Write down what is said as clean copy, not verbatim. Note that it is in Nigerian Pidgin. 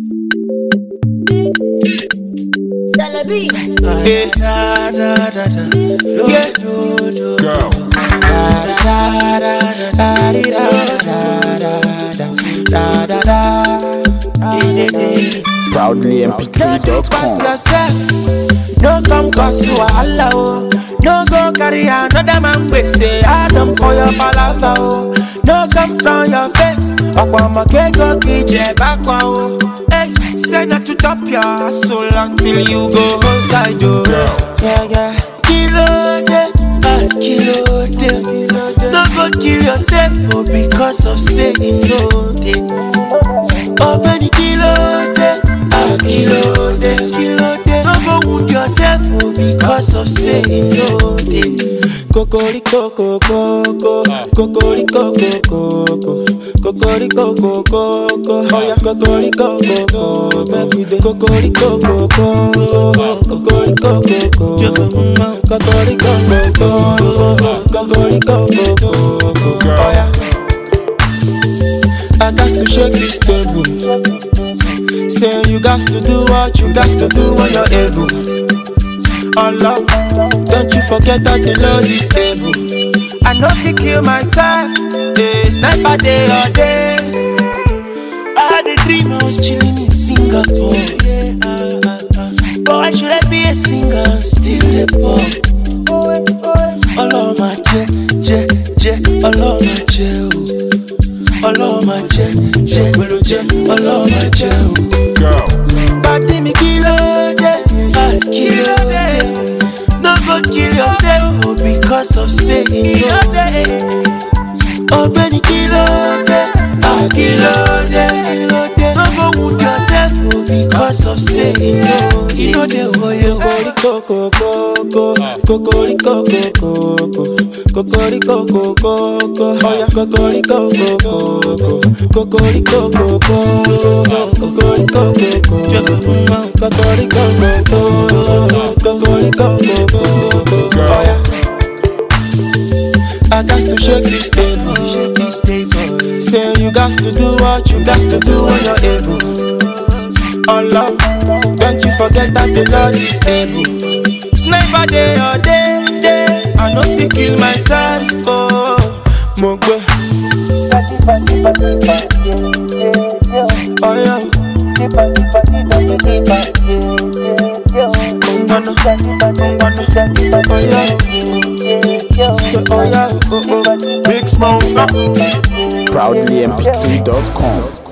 Celebi. Yeah, da da da da. Yeah, do do. Go. Da da da da da da da da da. ProudlyMP3.com. Yourself. No come cause you wahala oh. No go carry another man we say Adam for your palava oh. No come from your face. Okwama kego kije bakwa oh. Hey, say not to top your hustle until you go outside oh. Yeah, yeah. Kilo de. No go kill yourself oh, because of saying no day. Oh, many kilo de. No go wound yourself oh, because of saying no day. Kokoriko koko, kokoriko koko, kokoriko koko, kokoriko koko, kokoriko koko, kokoriko koko. Oh yeah, I got to shake this table. Say you got to do what you got to do when you're able. Allah, don't you forget that the Lord is able. I know if you kill myself, it's sniper day or day. I had a dream I was chilling in Singapore. But why should I be a singer still a pop? Allah my je, Allah my je, Allah my je, Allah my je. Go. Party me kilo de. No go kill yourself oh, because of saying no. Oh, Benny kilo de. No go wound yourself oh, because of saying no. You know the way you kokoriko koko, kokoriko koko, kokoriko koko, kokoriko koko, kokoriko koko. Oh yeah, I got to shake this table. Say you got to do what you got to do when you're able. Allah, don't you forget that the Lord is able. Sniper day or day. I know if you kill myself oh, Mogwe. Oh yeah. Big Smoke. ProudlyMP3.com.